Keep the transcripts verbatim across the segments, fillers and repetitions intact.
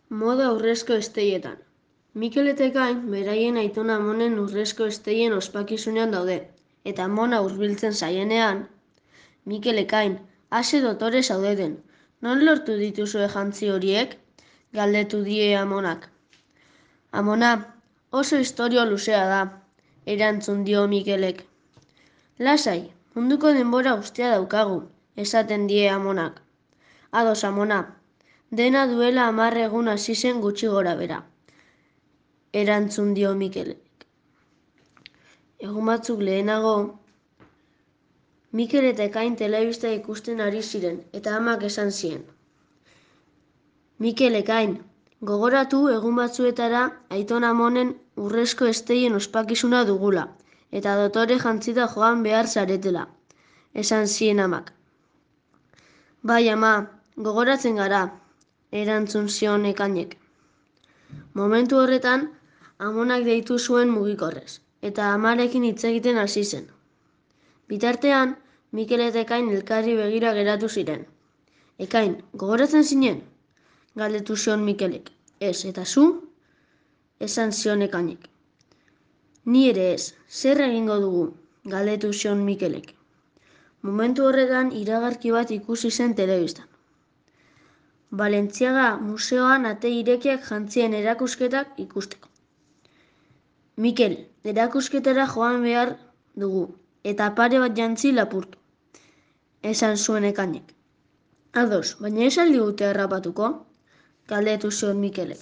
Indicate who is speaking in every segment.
Speaker 1: Moda urrezko esteietan. Mikel eta Ekain beraien aitona amonen urrezko esteien ospakizunean daude, eta amona hurbiltzen zaienean, Mikel Ekain, ase dotore zaudeten, non lortu dituzue jantzi horiek? Galdetu die amonak. Amona, oso historia luzea da, erantzun dio Mikelek. Lasai, munduko denbora guztia daukagu, esaten die amonak. Ados amona, dena duela hamar egun hasi zen gutxi gora bera, erantzun dio Mikelek. Egun batzuk lehenago, Mikel eta Ekain telebista ikusten ari ziren, eta amak esan zien. Mikel Ekain, gogoratu egun batzuetara aiton amonen urrezko esteien ospakizuna dugula, eta dotore jantzita joan behar zaretela, esan zien amak. Bai ama, gogoratzen gara, erantzun zion Ekainek. Momentu horretan, amonak deitu zuen mugikorrez, eta amarekin hitz egiten hasi zen. Bitartean, Mikel eta Ekain elkarri begira geratu ziren. Ekain, gogoratzen zinen? Galdetu zion Mikelek. Ez, eta zu? Esan zion Ekainek. Ni ere ez, zer egingo dugu? Galdetu zion Mikelek. Momentu horretan iragarki bat ikusi zen telebistan. Balentziaga museoan ate irekiak jantzien erakusketak ikusteko. Mikel, erakusketara joan behar dugu, eta pare bat jantzi lapurtu, esan zuen Ekainek. Ados, baina ez al digute harrapatuko? Galdetu zion Mikelek.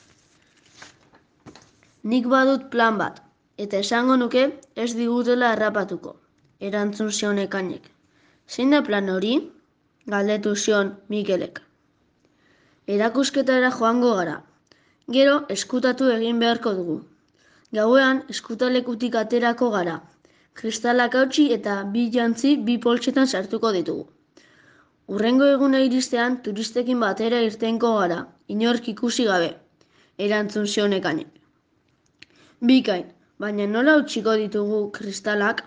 Speaker 1: Nik badut plan bat, eta esango nuke ez digutela harrapatuko, erantzun zion Ekainek. Zein da plan hori? Galdetu zion Mikelek. Erakusketara joango gara. Gero eskutatu egin beharko dugu. Gauean eskutalekutik aterako gara. Kristalak hautsi eta bi jantzi bi poltsetan sartuko ditugu. Hurrengo eguna iristean turistekin batera irtengo gara, inork ikusi gabe, erantzun zion Ekainek. Bikain, baina nola hautsiko ditugu kristalak?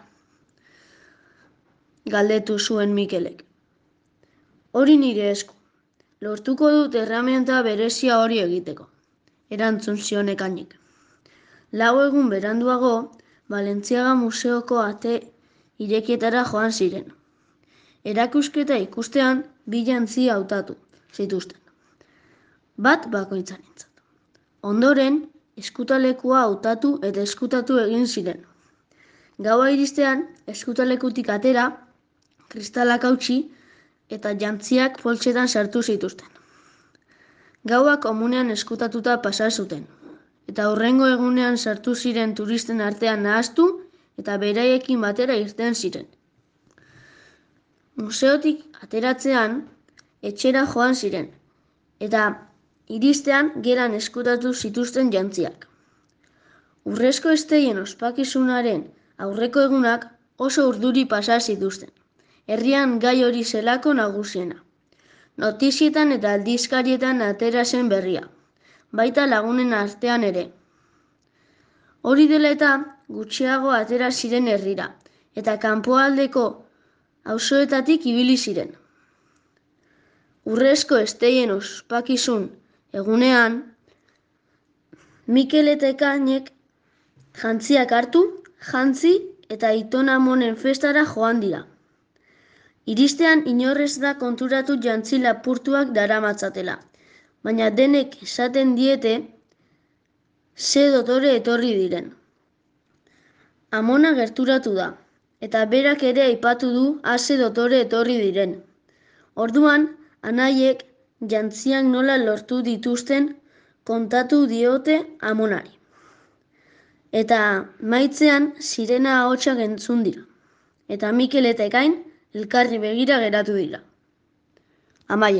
Speaker 1: Galdetu zuen Mikelek. Hori nire esku. Lortuko dut erramienta berezia hori egiteko, erantzun zion Ekainek. Lau egun beranduago, Balentziaga museoko ate irekietara joan ziren. Erakusketa ikustean bi jantzi hautatu zituzten. Bat bakoitzarentzat. Ondoren, eskutalekua hautatu eta eskutatu egin ziren. Gaua iristean, eskutalekutik atera, kristalak hautsi eta jantziak poltsetan sartu zituzten. Gaua komunean eskutatuta pasa zuten, eta hurrengo egunean sartu ziren turisten artean nahastu eta beraiekin batera irten ziren. Museotik ateratzean etxera joan ziren, eta iristean gelan eskutatu zituzten jantziak. Urrezko esteien ospakizunaren aurreko egunak oso urduri pasa zituzten. Herrian gai hori zelako nagusiena. Notizietan eta aldizkarietan atera zen berria, baita lagunen artean ere. Hori dela eta gutxiago atera ziren herrira, eta kanpoaldeko auzoetatik ibili ziren. Urrezko esteien ospakizun egunean, Mikel eta Ekainek jantziak hartu, jantzi eta aiton amonen festara joan dira. Iristean inorrez da konturatu jantzi lapurtuak daramatzatela, baina denek esaten diete ze dotore etorri diren. Amona gerturatu da, eta berak ere aipatu du ase dotore etorri diren. Orduan, anaiek jantziak nola lortu dituzten kontatu diote amonari. Eta maitzean sirena ahotsak entzun dira, eta Mikel eta Ekain elkarri begira geratu dira. Amaia.